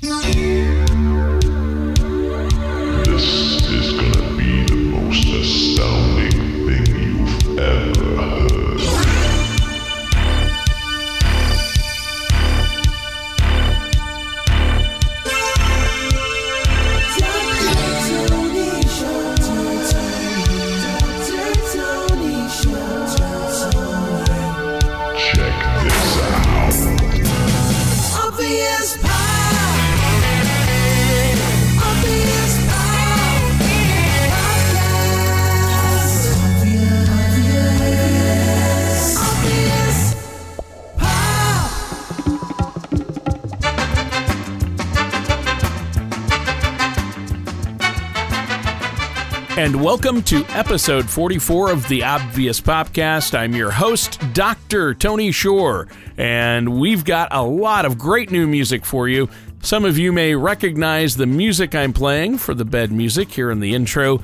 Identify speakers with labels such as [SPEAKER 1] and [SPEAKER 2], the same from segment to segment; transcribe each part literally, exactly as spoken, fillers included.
[SPEAKER 1] And welcome to episode forty-four of the Obvious Popcast. I'm your host, Doctor Tony Shore, and we've got a lot of great new music for you. Some of you may recognize the music I'm playing for the bed music here in the intro,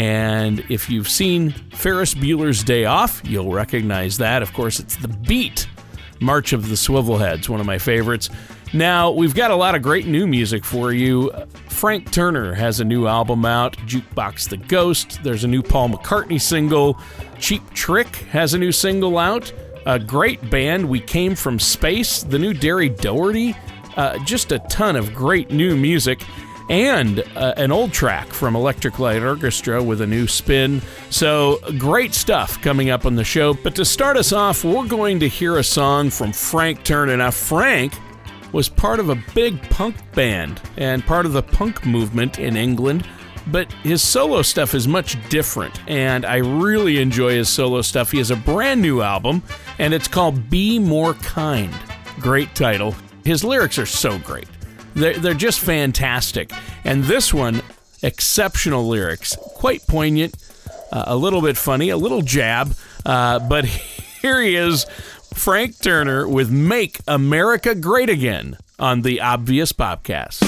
[SPEAKER 1] and if you've seen Ferris Bueller's Day Off, you'll recognize that. Of course, it's the Beat, March of the Swivelheads, one of my favorites. Now, we've got a lot of great new music for you. Frank Turner has a new album out, Jukebox the Ghost. There's a new Paul McCartney single. Cheap Trick has a new single out. A great band, We Came From Space, the new Derry Doherty. Uh, just a ton of great new music. And uh, an old track from Electric Light Orchestra with a new spin. So, great stuff coming up on the show. But to start us off, we're going to hear a song from Frank Turner. Now, Frank was part of a big punk band and part of the punk movement in England, but his solo stuff is much different, and I really enjoy his solo stuff. He has a brand new album, and it's called Be More Kind. Great title. His lyrics are so great. They're, they're just fantastic. And this one, exceptional lyrics, quite poignant, uh, a little bit funny, a little jab, uh, but here he is, Frank Turner with Make America Great Again on the Obvious Popcast.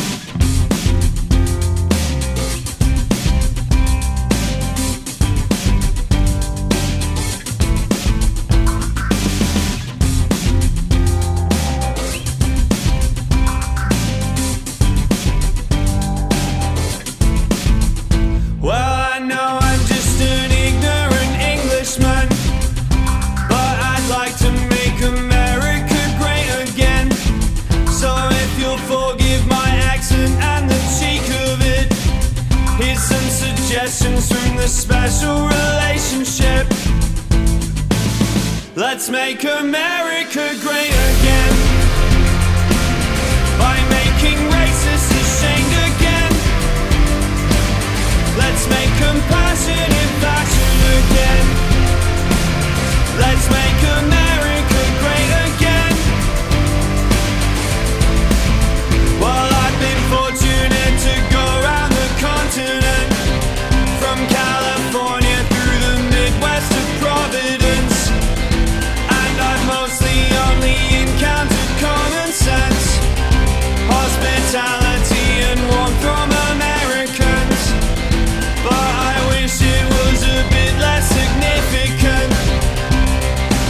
[SPEAKER 2] From the special relationship, let's make America great again by making racists ashamed again. Let's make compassionate fashion again. Let's make America great again. Well, I've been fortunate to go around the continent, from California through the Midwest to Providence, and I've mostly only encountered common sense, hospitality and warmth from Americans, but I wish it was a bit less significant.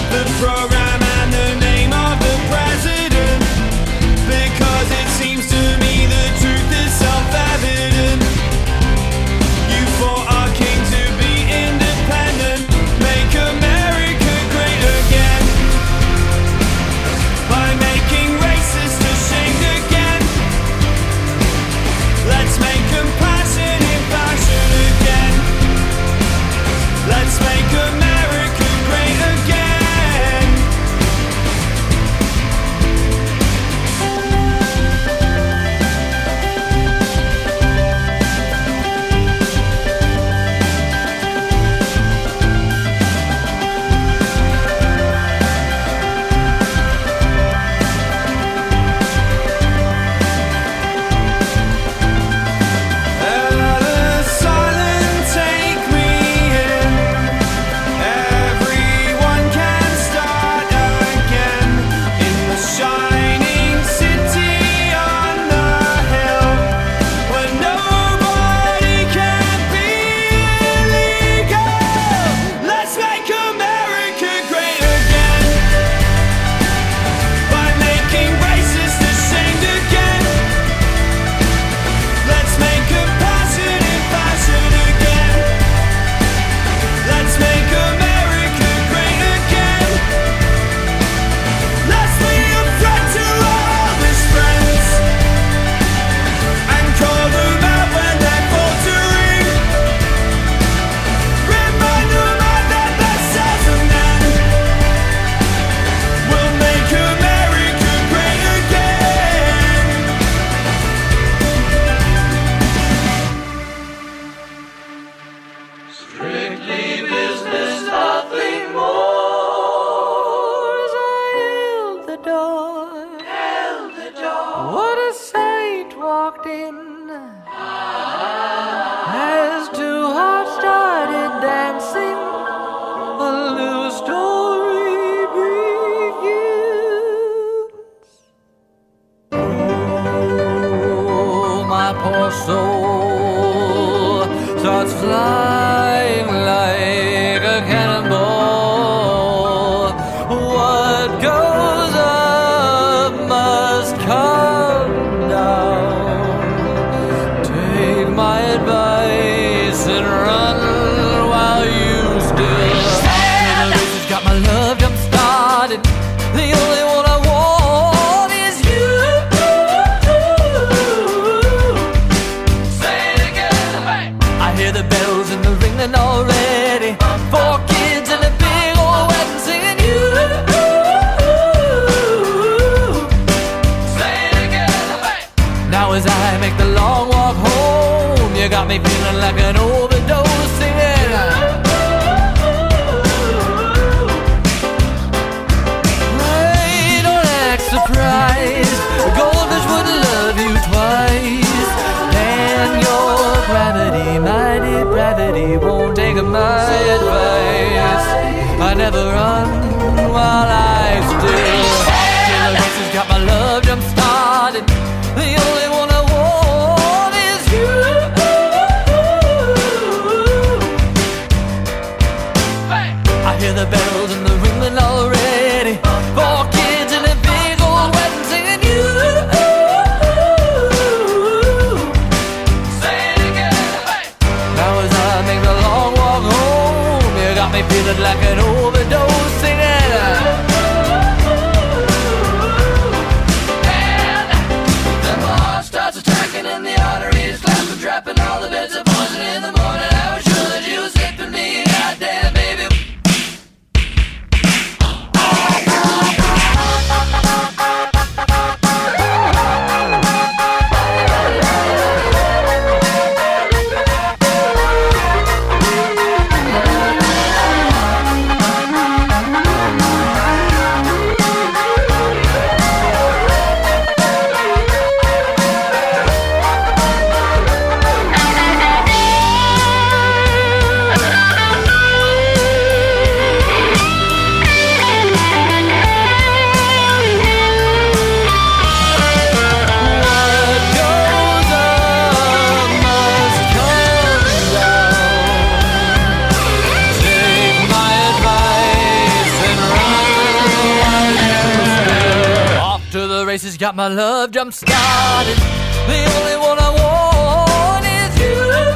[SPEAKER 3] What goes up must come down. Take my advice and run while you still can. The race has got my love jump started. The only one I want is you. Say it again. Hey. I hear the bells and the ringing already. Four kids and a big old wedding singing you. Say it again. Hey. Now as I make the long walk home, you got me feeling like an overdose singing. Hey, don't act surprised. A goldfish wouldn't love you twice. And your gravity, my depravity, won't take my advice. I never run while I still. Till the race has got my love jump started. The only one I want is you. I hear the bells and the ringing already. Four kids and a big old wedding singing you. Say it again. Now as I make the long walk home, you got me feeling like an overdose singing. And then my heart starts attacking and the arteries clapping, trapping all the beds of poison in the morning. I was sure that you was skipping me, goddamn baby. Races got my love jump started. The only one I want is you.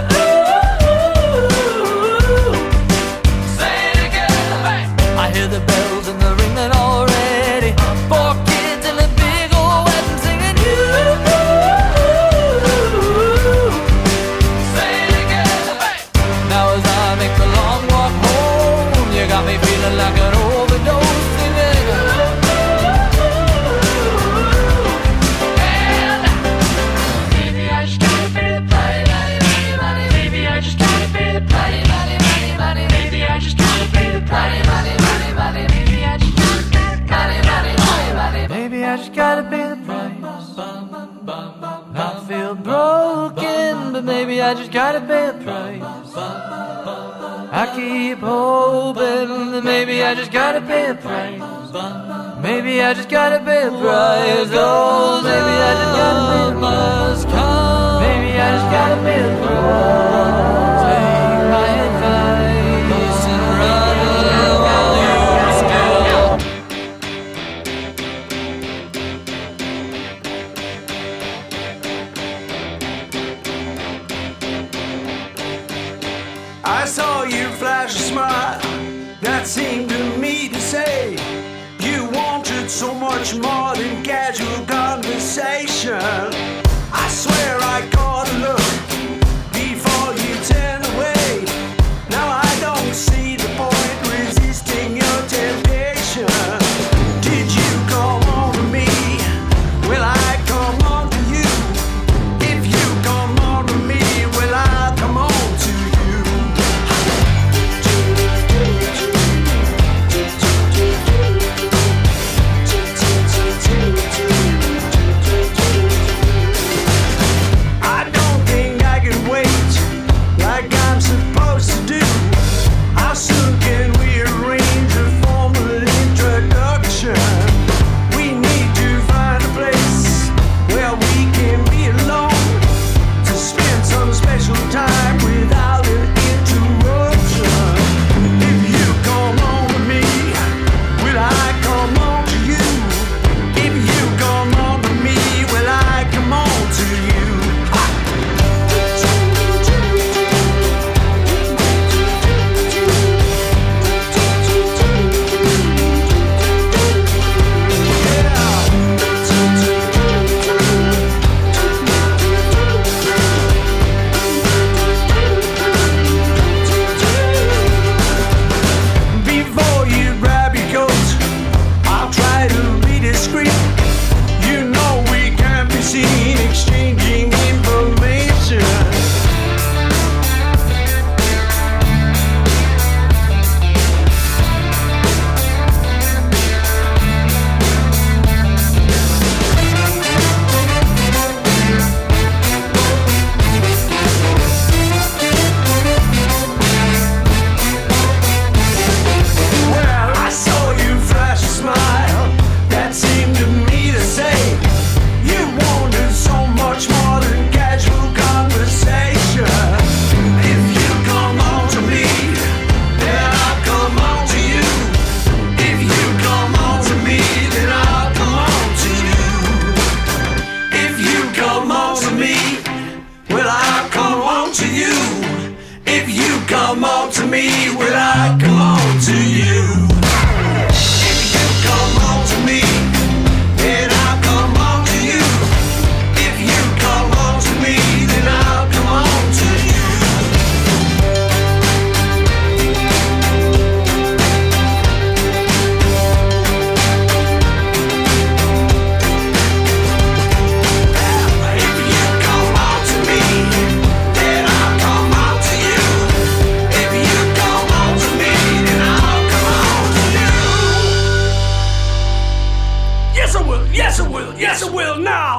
[SPEAKER 3] Say it again. I hear the bells and the ringing already. Four kids and a big old wedding singing you. Say it again. Now as I make the long walk home, you got me feeling like an overdose singing. Maybe I just gotta pay the price. I feel broken, but maybe I just gotta pay the price. I keep hoping that maybe I just gotta pay the price. Maybe I just gotta pay the price. Oh, maybe I just gotta pay the price. Maybe I just gotta pay the price. Take my advice and run while you're still.
[SPEAKER 2] I saw you flash a smile that seemed to me to say you wanted so much more than casual conversation. I swear I caught a look before you turned away. Now I don't see the point resisting your temptation. Did you come on to me? Will I come on to you? If you come on to me, will I come on to you?
[SPEAKER 4] Yes, I will. Yes, I will. Yes, I will now.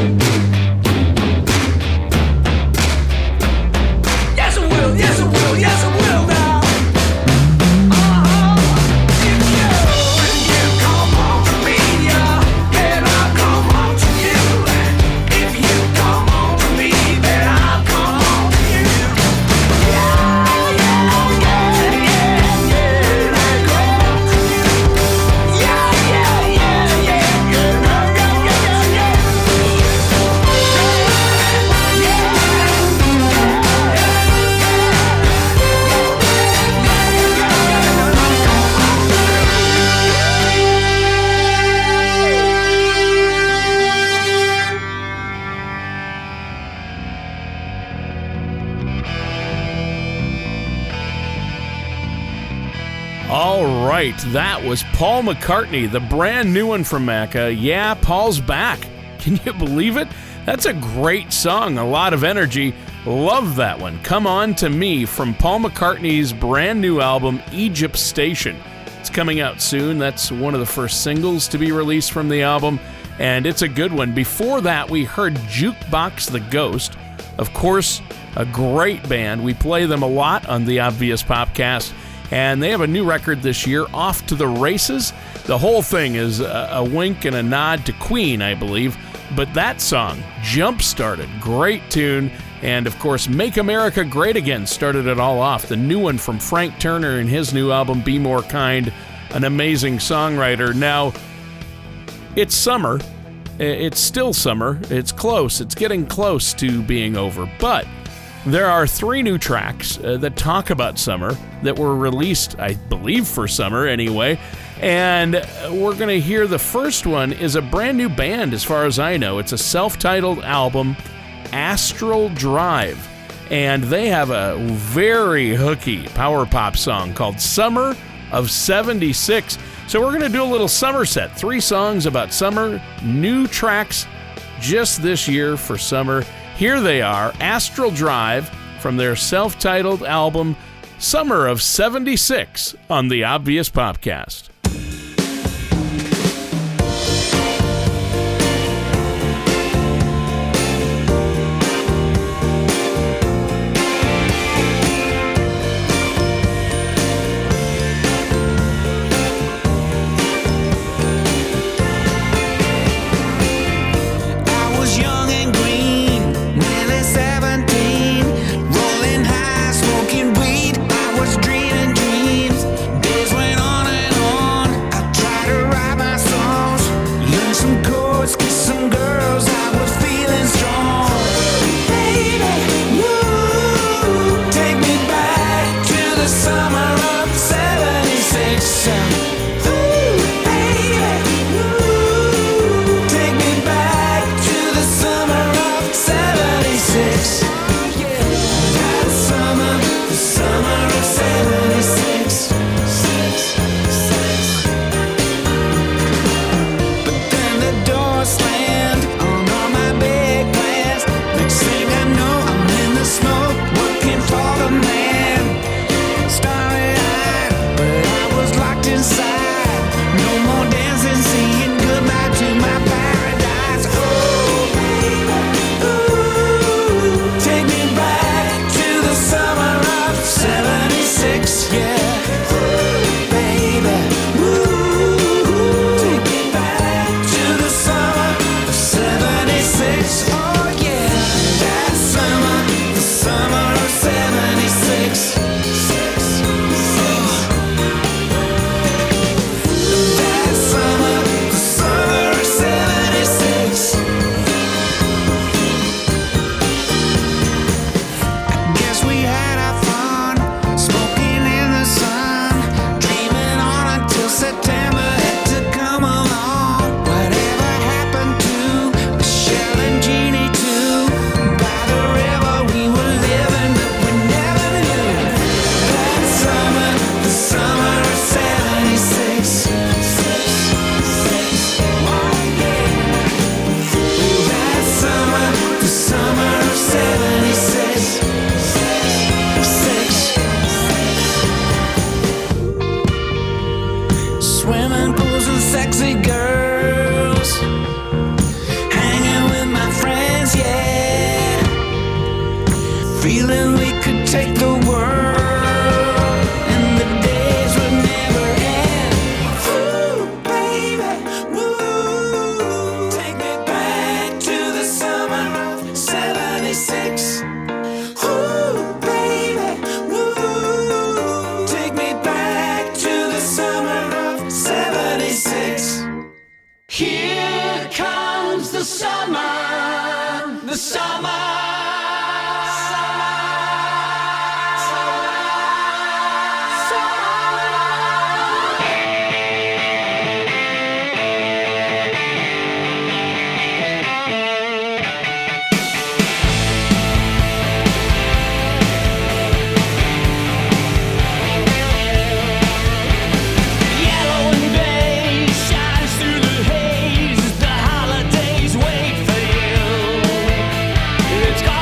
[SPEAKER 4] Yes, I will. Yes, I will. Yes, I will now.
[SPEAKER 1] All right, that was Paul McCartney, the brand new one from Macca. Yeah, Paul's back. Can you believe it? That's a great song, a lot of energy. Love that one. Come On to Me from Paul McCartney's brand new album, Egypt Station. It's coming out soon. That's one of the first singles to be released from the album, and it's a good one. Before that, we heard Jukebox the Ghost. Of course, a great band. We play them a lot on the Obvious Popcast. And they have a new record this year, Off to the Races. The whole thing is a, a wink and a nod to Queen, I believe. But that song, Jump Started, great tune. And, of course, Make America Great Again started it all off. The new one from Frank Turner and his new album, Be More Kind, an amazing songwriter. Now, it's summer. It's still summer. It's close. It's getting close to being over. But there are three new tracks uh, that talk about summer that were released, I believe, for summer anyway. And we're going to hear the first one is a brand new band, as far as I know. It's a self-titled album, Astral Drive. And they have a very hooky power pop song called Summer of seventy-six. So we're going to do a little summer set. Three songs about summer, new tracks just this year for summer. Here they are, Astral Drive, from their self-titled album, Summer of seventy-six, on the Obvious Popcast.
[SPEAKER 5] Rolling high, smoking weed, I was dreaming dreams. Days went on and on.
[SPEAKER 2] Here comes the summer, the summer.
[SPEAKER 4] It's got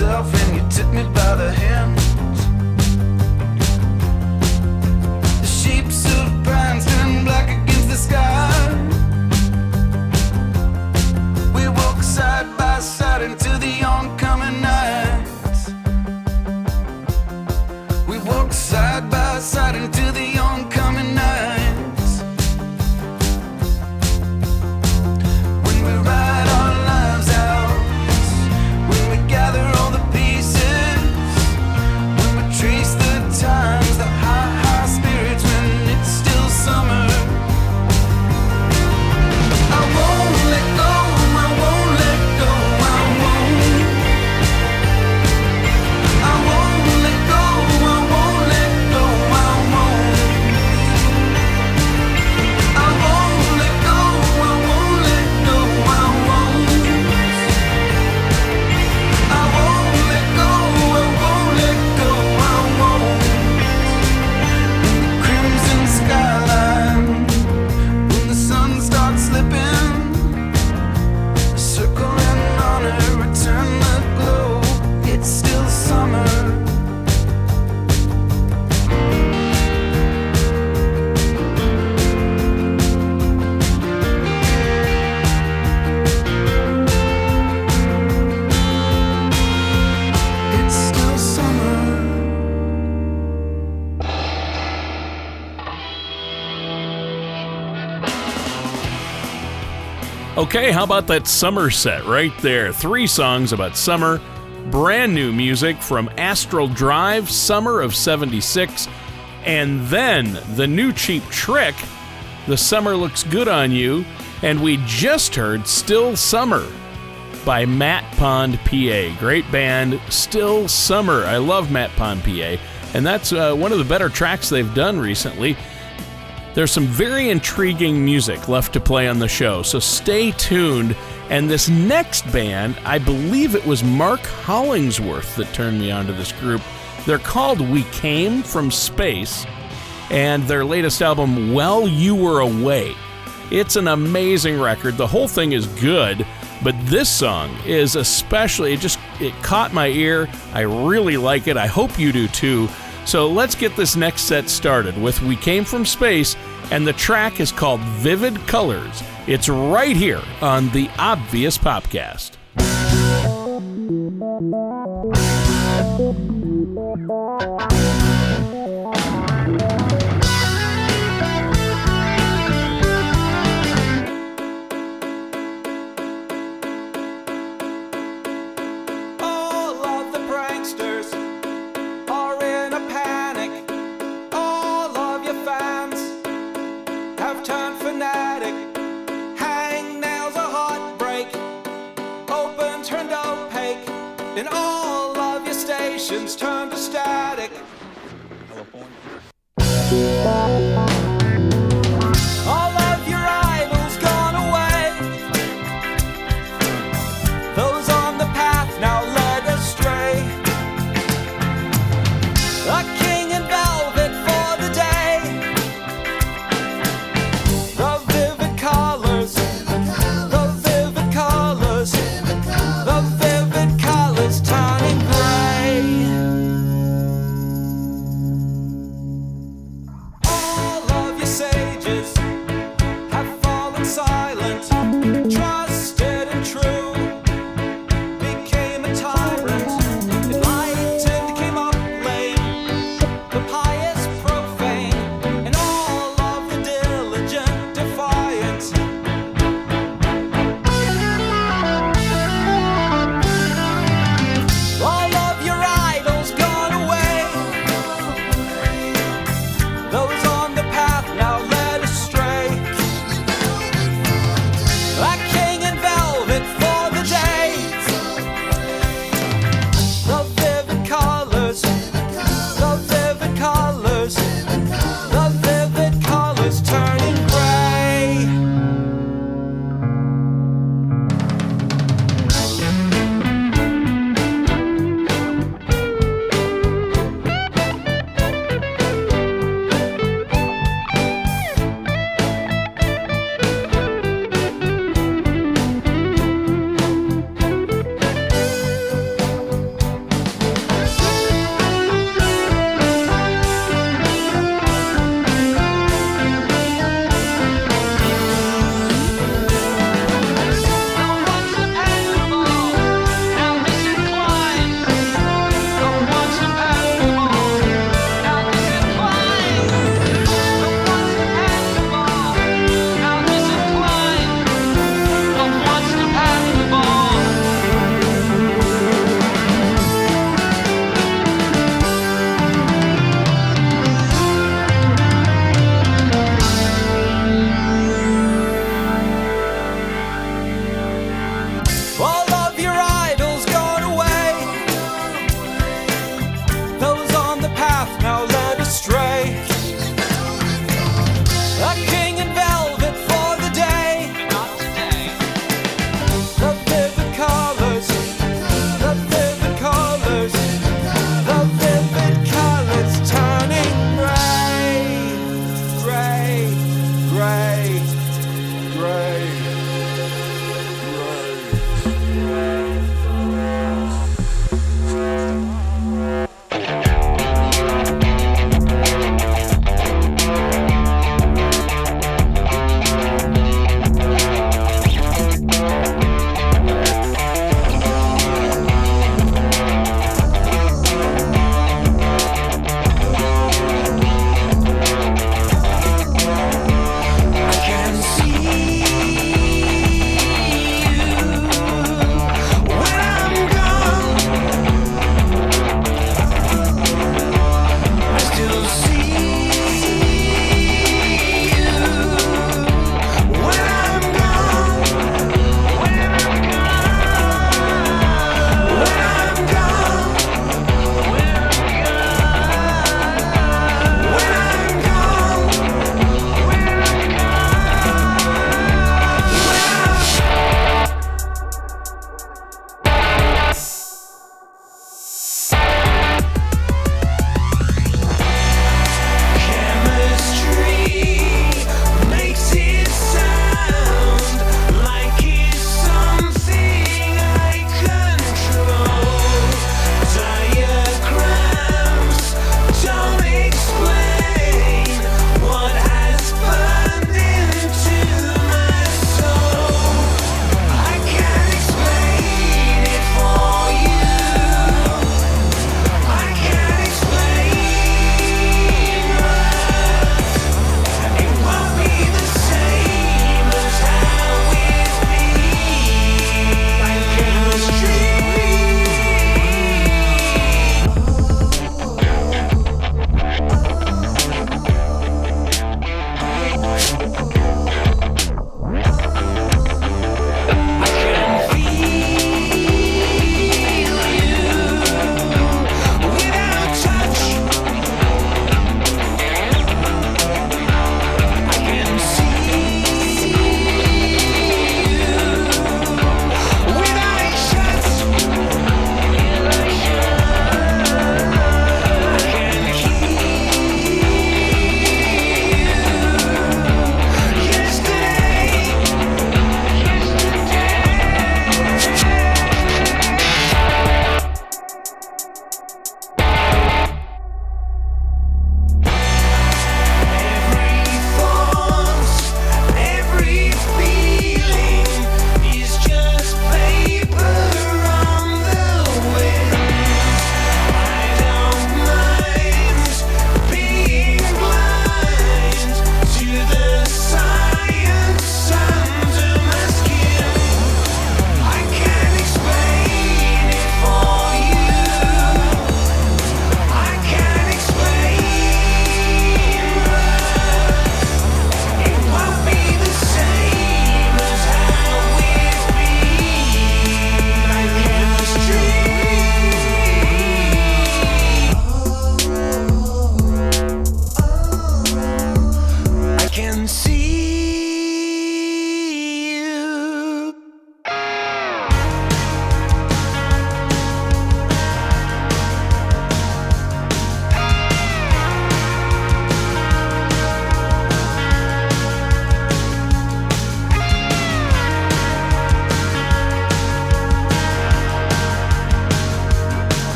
[SPEAKER 3] myself and you took me by the hand. The shapes of pines turn black against the sky. We walk side by side into the oncoming night. We walk side by side into the oncoming night. When we ride our lives out, when we gather all the pieces, when we trace the times, the high, high spirits when it's still summer. I won't let go, I won't let go, I won't. I won't let go, I won't let go, I won't. I won't let go, I won't let go, I won't. I won't let go, I won't let go, I won't. In the crimson skyline, when the sun starts slipping, circling on a return the glow, it's still summer. It's still summer.
[SPEAKER 1] Okay, how about that summer set right there? Three songs about summer, brand new music from Astral Drive, summer of seventy-six, and then the new Cheap Trick, The Summer Looks Good on You, and we just heard Still Summer by Matt Pond P A. Great band, Still Summer. I love Matt Pond P A, and that's uh, one of the better tracks they've done recently. There's some very intriguing music left to play on the show, so stay tuned. And this next band, I believe it was Mark Hollingsworth that turned me onto this group. They're called We Came From Space, and their latest album, Well You Were Away. It's an amazing record. The whole thing is good, but this song is especially, it just, it caught my ear. I really like it. I hope you do too. So let's get this next set started with We Came From Space, and the track is called Vivid Colors. It's right here on the Obvious Popcast.
[SPEAKER 2] All of the pranksters are in a panic. All of your fans have turned fanatic. Hangnails are heartbreak, open turned opaque, and all of your stations turned to static. All of your idols gone away. Those on the path now led astray. A king in velvet for the day. The vivid colors, the vivid colors, the vivid colors turning gray.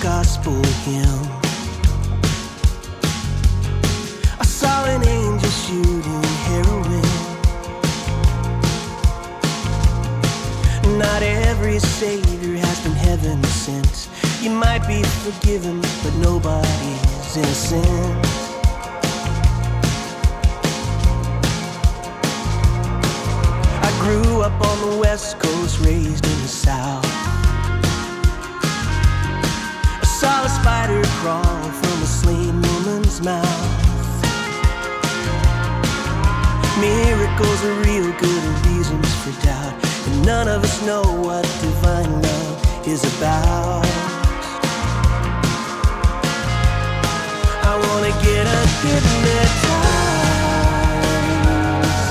[SPEAKER 5] gospel hymn. I saw an angel shooting heroin. Not every savior has been heaven sent. You might be forgiven, but nobody's innocent. I grew up on the West Coast, raised in the South. I saw a spider crawl from a slain woman's mouth. Miracles are real good reasons for doubt, and none of us know what divine love is about. I wanna get us hypnotized.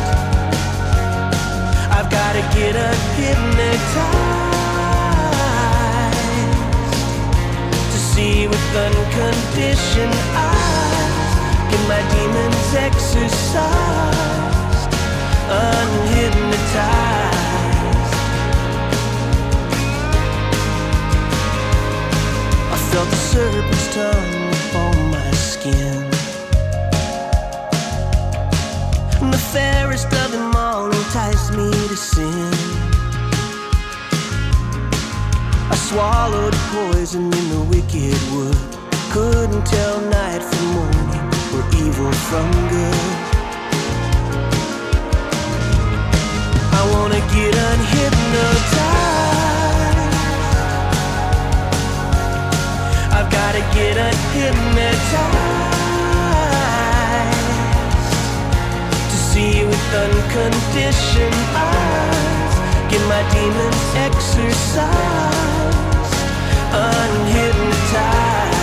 [SPEAKER 5] I've gotta get us hypnotized to see with unconditioned eyes. Get my demons exercised, unhypnotized. I felt the serpent's tongue upon my skin, and the fairest of them all enticed me to sin. I swallowed poison in the wicked wood, couldn't tell night from morning or evil from good. I wanna get unhypnotized. I've gotta get unhypnotized to see with unconditioned eyes. Get my demons exercised, unhypnotized.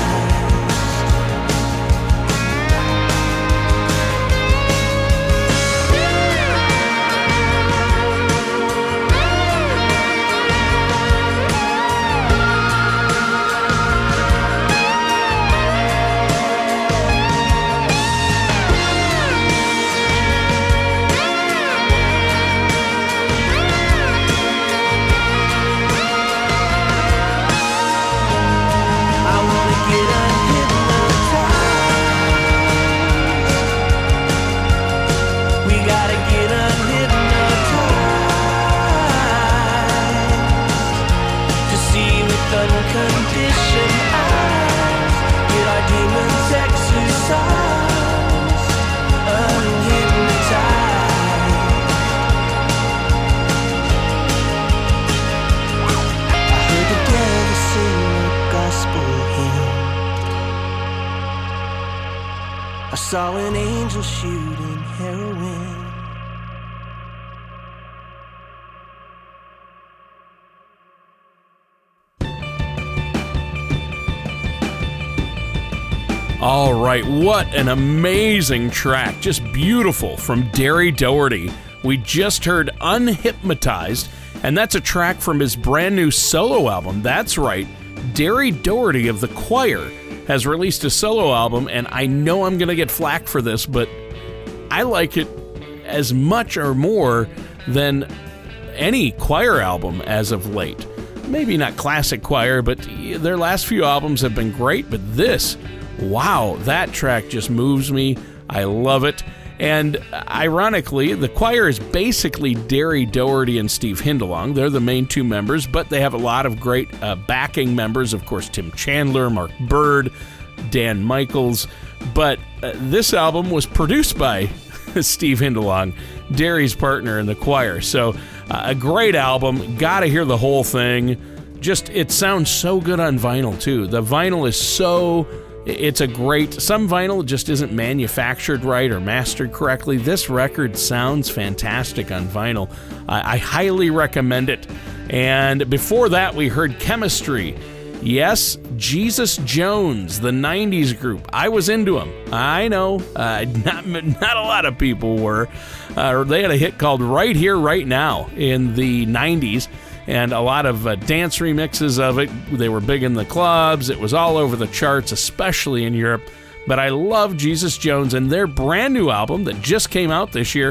[SPEAKER 5] Saw an angel shooting heroin.
[SPEAKER 1] All right, what an amazing track. Just beautiful from Derry Doherty. We just heard Unhypnotized, and that's a track from his brand new solo album. That's right, Derry Doherty of The Choir has released a solo album, and I know I'm going to get flack for this, but I like it as much or more than any Choir album as of late. Maybe not classic Choir, but their last few albums have been great, but this, wow, that track just moves me. I love it. And ironically, The Choir is basically Derry Doherty and Steve Hindalong. They're the main two members, but they have a lot of great uh, backing members. Of course, Tim Chandler, Mark Bird, Dan Michaels. But uh, this album was produced by Steve Hindalong, Derry's partner in The Choir. So uh, a great album. Gotta hear the whole thing. Just, it sounds so good on vinyl, too. The vinyl is so... It's a great, some vinyl just isn't manufactured right or mastered correctly. This record sounds fantastic on vinyl. I, I highly recommend it. And before that, we heard Chemistry. Yes, Jesus Jones, the nineties group. I was into them. I know, uh, not, not a lot of people were. Uh, they had a hit called Right Here, Right Now in the nineties. And a lot of uh, dance remixes of it. They were big in the clubs. It was all over the charts, especially in Europe. But I love Jesus Jones, and their brand new album that just came out this year,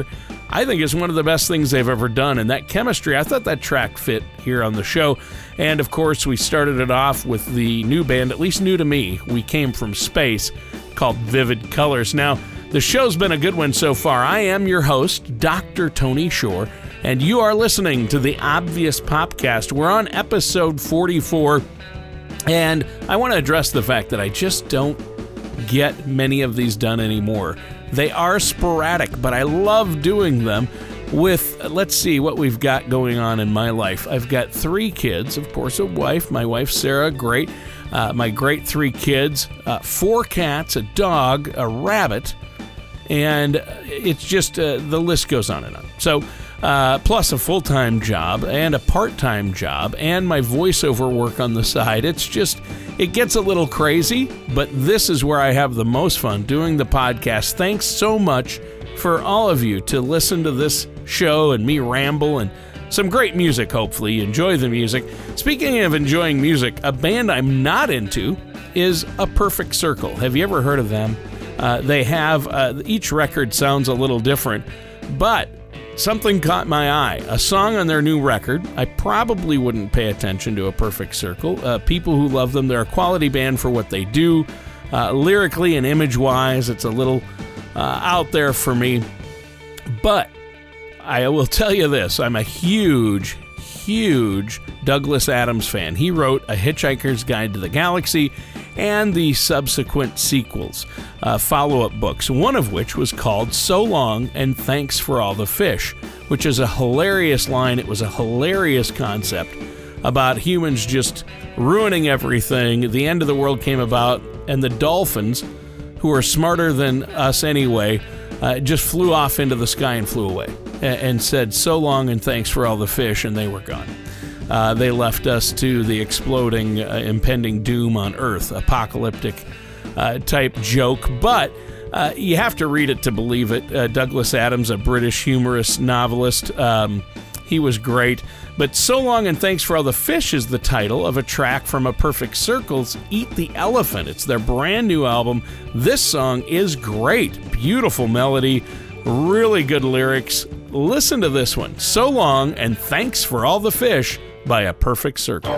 [SPEAKER 1] I think is one of the best things they've ever done. And that chemistry, I thought that track fit here on the show. And of course, we started it off with the new band, at least new to me. We Came From Space, called Vivid Colors. Now, the show's been a good one so far. I am your host, Doctor Tony Shore, and you are listening to the Obvious Popcast. We're on episode forty-four, and I want to address the fact that I just don't get many of these done anymore. They are sporadic, but I love doing them with, let's see what we've got going on in my life. I've got three kids, of course, a wife, my wife Sarah, great, uh, my great three kids, uh, four cats, a dog, a rabbit, and it's just, uh, the list goes on and on. So, uh, plus a full-time job and a part-time job and my voiceover work on the side. It's just, it gets a little crazy, but this is where I have the most fun doing the podcast. Thanks so much for all of you to listen to this show and me ramble and some great music, hopefully. You enjoy the music. Speaking of enjoying music, a band I'm not into is A Perfect Circle. Have you ever heard of them? Uh, they have, uh, each record sounds a little different, but something caught my eye. A song on their new record. I probably wouldn't pay attention to A Perfect Circle. Uh, people who love them, they're a quality band for what they do. Uh, lyrically and image-wise, it's a little uh, out there for me. But I will tell you this. I'm a huge, huge Douglas Adams fan. He wrote A Hitchhiker's Guide to the Galaxy and the subsequent sequels, uh, follow-up books, one of which was called So Long and Thanks for All the Fish, which is a hilarious line. It was a hilarious concept about humans just ruining everything. The end of the world came about, and the dolphins, who are smarter than us anyway, uh, just flew off into the sky and flew away and, and said, so long and thanks for all the fish, and they were gone. Uh, they left us to the exploding, uh, impending doom on Earth, apocalyptic uh, type joke. But uh, you have to read it to believe it. Uh, Douglas Adams, a British humorous novelist, um, he was great. But So Long and Thanks for All the Fish is the title of a track from A Perfect Circle's Eat the Elephant. It's their brand new album. This song is great. Beautiful melody, really good lyrics. Listen to this one, So Long and Thanks for All the Fish, by A Perfect Circle.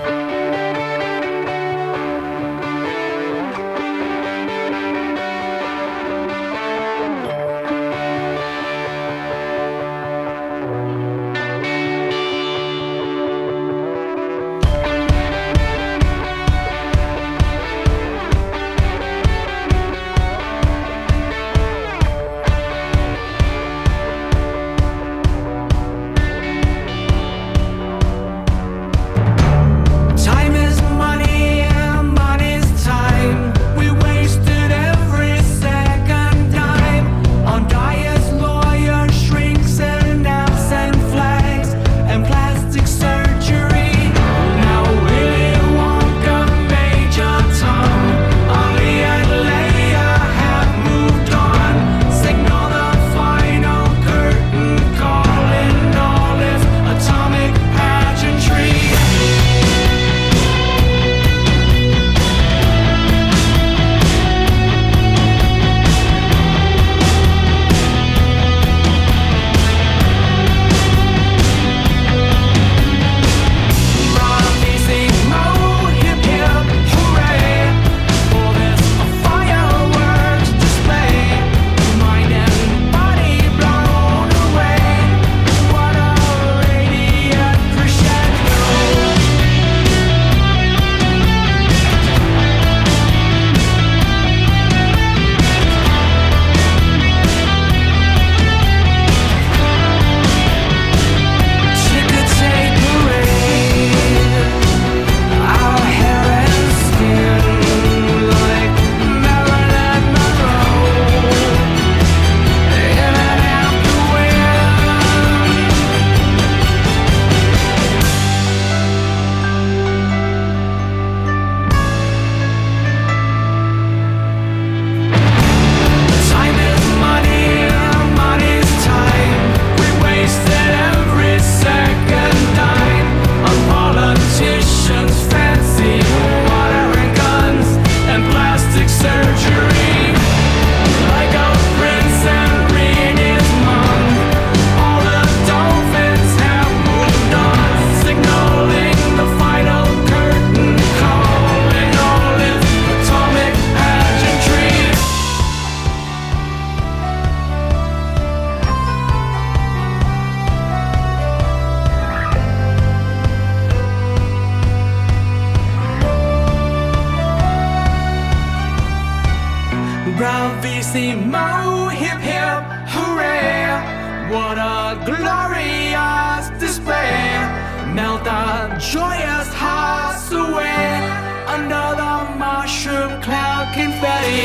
[SPEAKER 6] Bellissimo, hip hip, hooray! What a glorious display! Melt our joyous hearts away under the mushroom cloud confetti.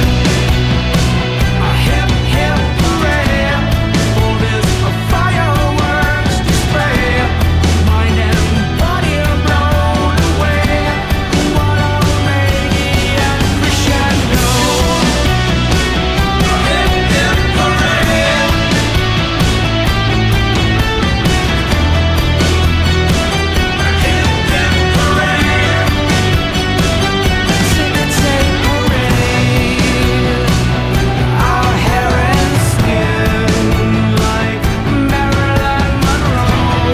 [SPEAKER 6] A hip hip hooray! For this a fireworks display. Mind and body are blown away. What a radiant crescendo! Hip hip hooray! Hip hip hooray! Sing and say hooray! Our hair and skin like Marilyn Monroe.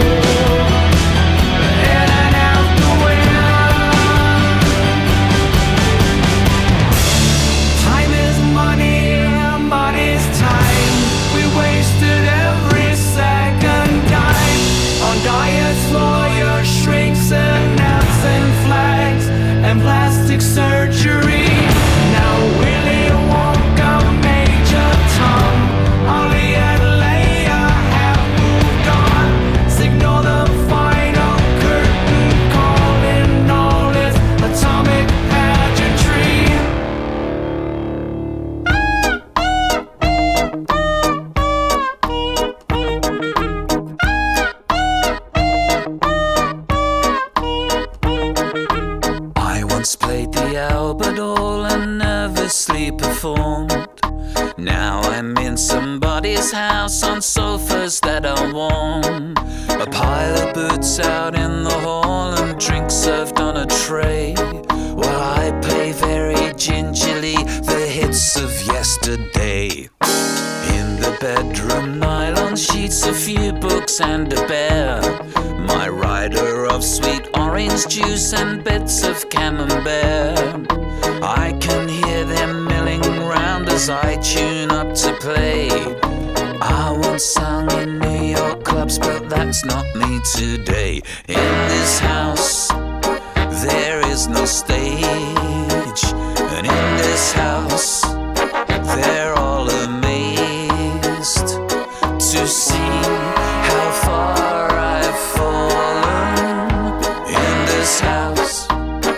[SPEAKER 6] In and out the wind. Time is money, money's time. We wasted every second dime on diets for your shrinks and naps and flags and plastic surgery. Now Willy Wonka, Major Tom, Ollie and Leia have moved on. Signal the final curtain call in all its atomic pageantry. I once played the Albador and nervously performed. Now I'm in somebody's house on sofas that are warm. A pile of boots out in the hall and drinks served on a tray, while I play very gingerly the hits of yesterday. In the bedroom, nylon sheets, a few books and a bear. My rider of sweet orange juice and bits of camembert. I can hear them milling round as I tune up to play. I once sung in New York clubs, but that's not me today. In this house, there is no stage. And in this house, they're all amazed to see how far I've fallen in this house.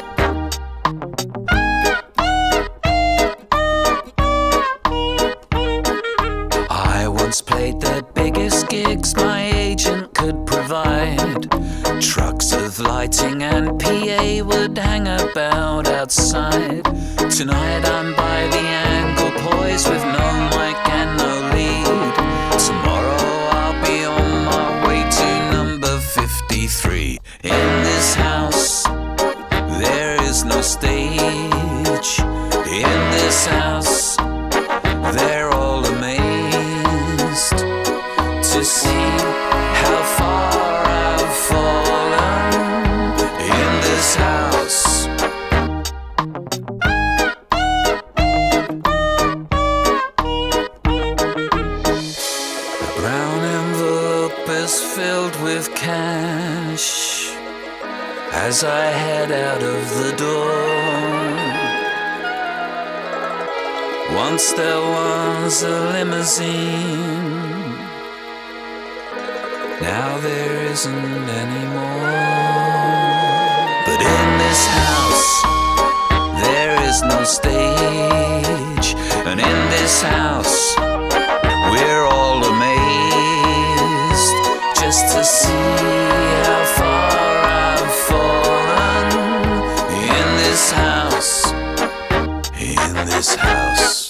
[SPEAKER 6] I once played the biggest gigs my agent could provide. Trucks of lighting and P A would hang about outside. Tonight I'm by the angle, poised with no mic and no lead. Tomorrow I'll be on my way to number fifty-three. In this house, there is no stage. In this house, they're all amazed to see how far I've fallen in this house. The brown envelope is filled with cash as I head out of the door. Once there was a limousine, now there isn't anymore. But in this house, there is no stage. And in this house, we're all amazed just to see how far I've fallen in this house, in this house.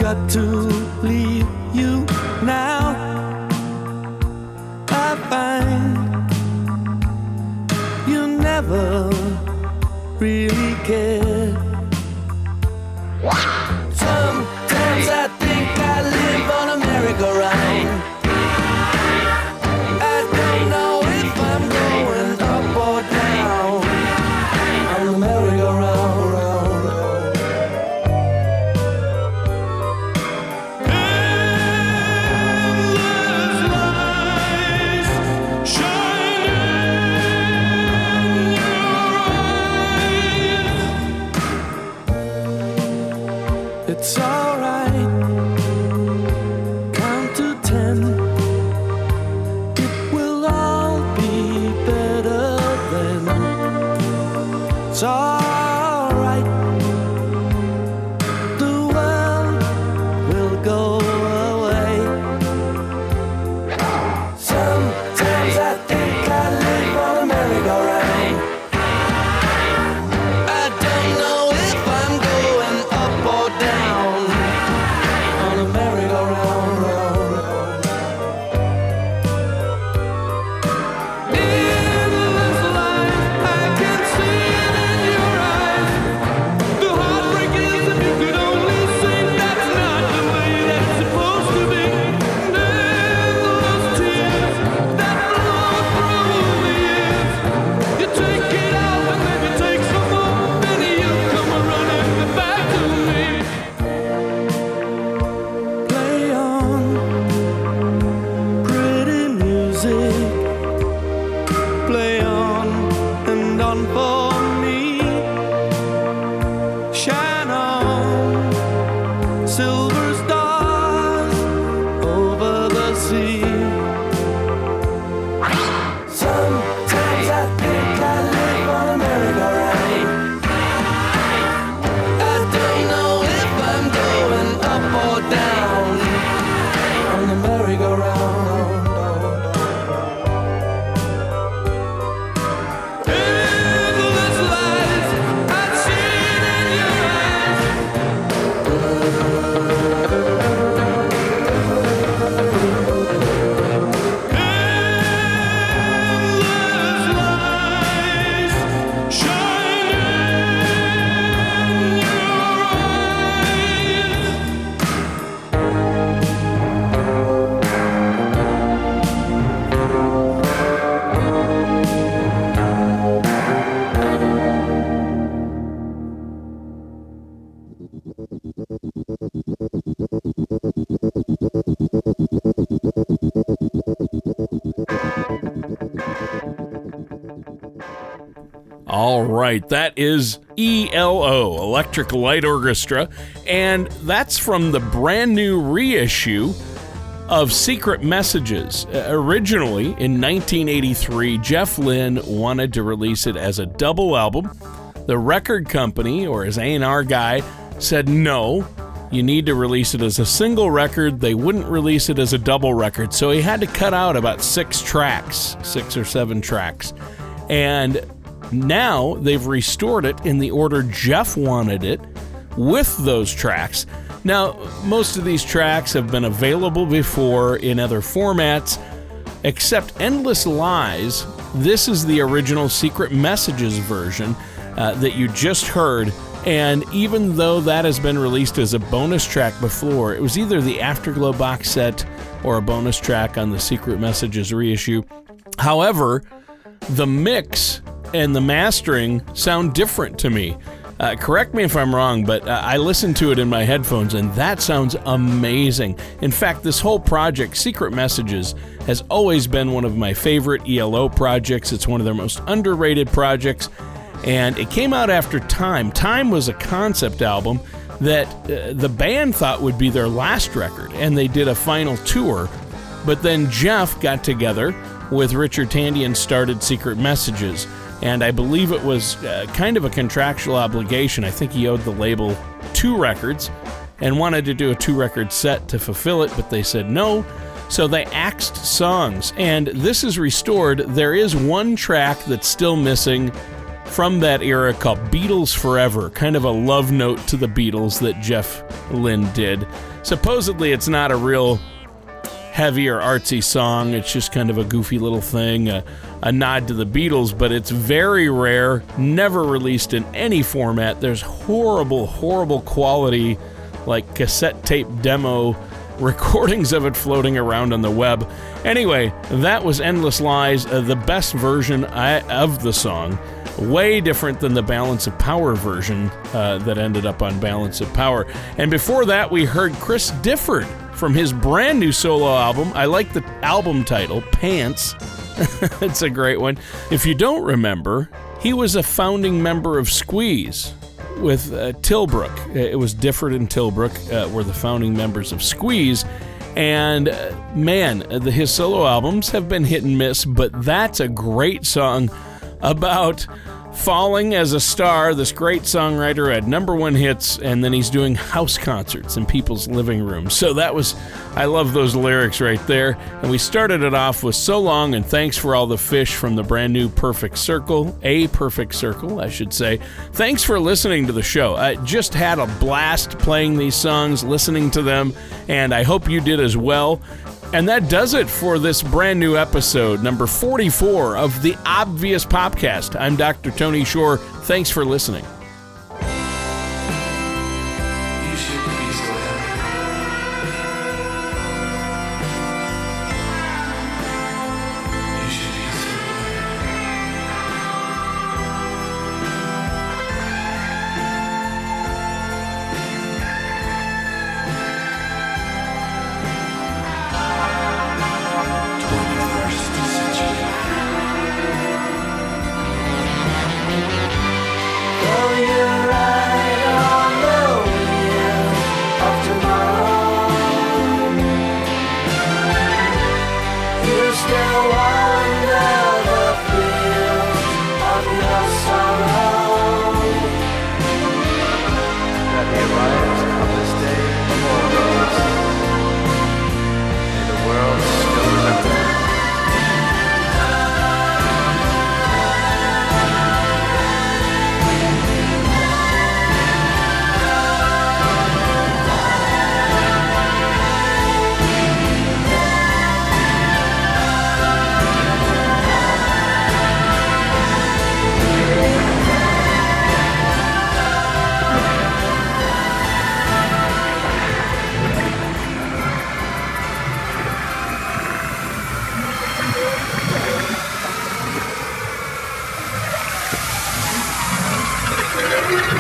[SPEAKER 5] got to leave you now. I find you never really cared. Sometimes I think I live on a merry-go-round. I don't know if I'm going up or down on the merry-go-round. It's alright, count to ten. It will all be better then. It's alright, the world will go away. Sometimes I think I live on a merry-go-round. I don't know if I'm going up or down on a merry-go-round. Endless life, I can see it in your eyes. The heartbreak is if you could only see that's not the way that's supposed to be. Endless tears that flow through the years. You take it out and then you take some more, then you come running back to me. Play on, pretty music. Play on and on for me. Shine on, silver stars over the sea. Sometimes I think I live on a merry-go-round. I don't know if I'm going up or down on the merry-go-round. Endless lies, I've seen in your eyes. Endless lies, shining in your eyes.
[SPEAKER 1] All right, that is E L O, Electric Light Orchestra, and that's from the brand new reissue of Secret Messages. Uh, originally, in nineteen eighty-three, Jeff Lynne wanted to release it as a double album. The record company, or his A and R guy, said no, you need to release it as a single record. They wouldn't release it as a double record, so he had to cut out about six tracks, six or seven tracks. And now they've restored it in the order Jeff wanted it, with those tracks. Now, most of these tracks have been available before in other formats, except Endless Lies. This is the original Secret Messages version uh, that you just heard, and even though that has been released as a bonus track before, it was either the Afterglow box set or a bonus track on the Secret Messages reissue. However, the mix and the mastering sound different to me. Uh, correct me if I'm wrong, but uh, I listened to it in my headphones, and that sounds amazing. In fact, this whole project, Secret Messages, has always been one of my favorite E L O projects. It's one of their most underrated projects, and it came out after Time. Time was a concept album that uh, the band thought would be their last record, and they did a final tour, but then Jeff got together with Richard Tandy and started Secret Messages. And I believe it was uh, kind of a contractual obligation. I think he owed the label two records and wanted to do a two-record set to fulfill it, but they said no. So they axed songs, and this is restored. There is one track that's still missing, from that era called Beatles Forever, kind of a love note to the Beatles that Jeff Lynne did. Supposedly it's not a real heavy or artsy song, it's just kind of a goofy little thing, a, a nod to the Beatles, but it's very rare, never released in any format. There's horrible, horrible quality, like cassette tape demo recordings of it floating around on the web. Anyway, that was Endless Lies, uh, the best version I, of the song. Way different than the Balance of Power version uh, that ended up on Balance of Power. And before that, we heard Chris Difford from his brand new solo album. I like the album title, Pants. It's a great one. If you don't remember, he was a founding member of Squeeze with uh, Tilbrook. It was Difford and Tilbrook uh, were the founding members of Squeeze. And uh, man, the, his solo albums have been hit and miss, but that's a great song about falling as a star. This great songwriter had number one hits, and then he's doing house concerts in people's living rooms. So that was, I love those lyrics right there. And we started it off with So Long and Thanks for All the Fish from the brand new Perfect Circle, A Perfect Circle, I should say. Thanks for listening to the show. I just had a blast playing these songs, listening to them, and I hope you did as well. And that does it for this brand new episode, number forty-four of the Obvious Popcast. I'm Doctor Tony Shore. Thanks for listening.
[SPEAKER 2] You should be so happy. You should be so twenty-first century.
[SPEAKER 3] Oh, you're right on the wheel of tomorrow. You still wander the fields of your sorrow. That he arrives on this day of all days. May the world still remember.
[SPEAKER 2] Thank you.